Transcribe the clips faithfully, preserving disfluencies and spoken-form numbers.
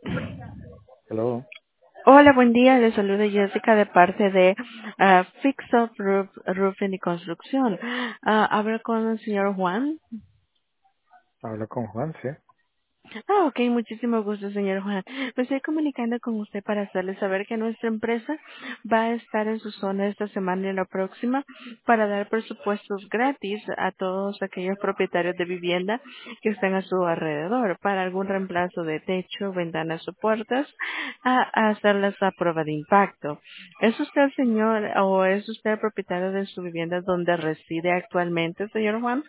Hello, Hola, buen día. Le saluda Jessica de parte de ah, Fix Up Roof, Roofing y Construcción. Ah, hablo con el señor Juan. habla con Juan, sí. Ah, ok, muchísimo gusto, señor Juan. Me estoy comunicando con usted para hacerle saber que nuestra empresa va a estar en su zona esta semana y la próxima para dar presupuestos gratis a todos aquellos propietarios de vivienda que están a su alrededor para algún reemplazo de techo, ventanas o puertas, a, a hacerles a prueba de impacto. ¿Es usted, señor, o es usted el propietario de su vivienda donde reside actualmente, señor Juan?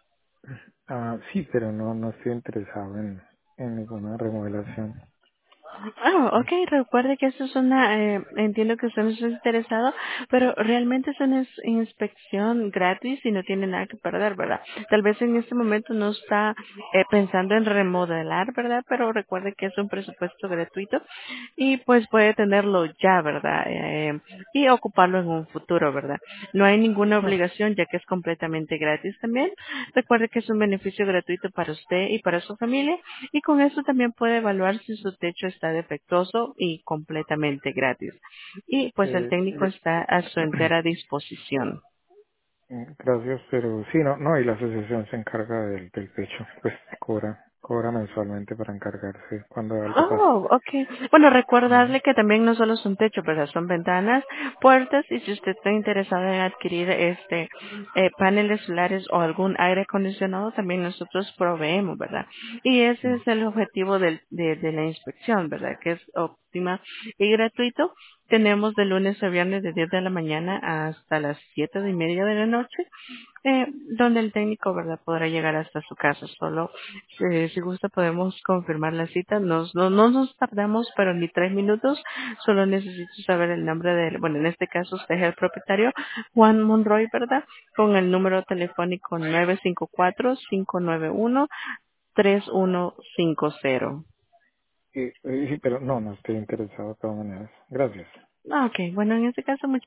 Ah, sí, pero no, no estoy interesado en, en ninguna remodelación. Ah, ok, recuerde que esto es una, eh, entiendo que usted no está interesado, pero realmente es una ins- inspección gratis y no tiene nada que perder, ¿verdad? Tal vez en este momento no está eh, pensando en remodelar, ¿verdad? Pero recuerde que es un presupuesto gratuito y pues puede tenerlo ya, ¿verdad? Eh, y ocuparlo en un futuro, ¿verdad? No hay ninguna No, obligación ya que es completamente gratis también. Recuerde que es un beneficio gratuito para usted y para su familia y con eso también puede evaluar si su techo está defectuoso y completamente gratis. Y pues el eh, técnico gra- está a su entera disposición. gracias, pero sí, no, no, y la asociación se encarga del, del techo, pues cobra, cobra mensualmente para encargarse cuando algo pase. Oh, okay. Bueno, Ujú, recordarle que también no solo son techos, ¿verdad? Son ventanas, puertas y si usted está interesado en adquirir este eh, paneles solares o algún aire acondicionado, también nosotros proveemos, ¿verdad? Y ese ujú. es el objetivo del, de, de la inspección, ¿verdad? Que es óptima y gratuito. Tenemos de lunes a viernes de diez de la mañana hasta las siete y media de la noche eh, donde el técnico, ¿verdad?, podrá llegar hasta su casa. Solo, eh, si gusta, podemos confirmar la cita. Nos, no, no nos tardamos, pero ni tres minutos. Solo necesito saber el nombre del, bueno, en este caso usted es el propietario, Juan Monroy, ¿verdad? Con el número telefónico nueve cinco cuatro, cinco nueve uno, tres uno cinco cero. Y- y- sí, pero no, no estoy interesado de todas maneras. Gracias. Ah, ok, bueno, en este caso,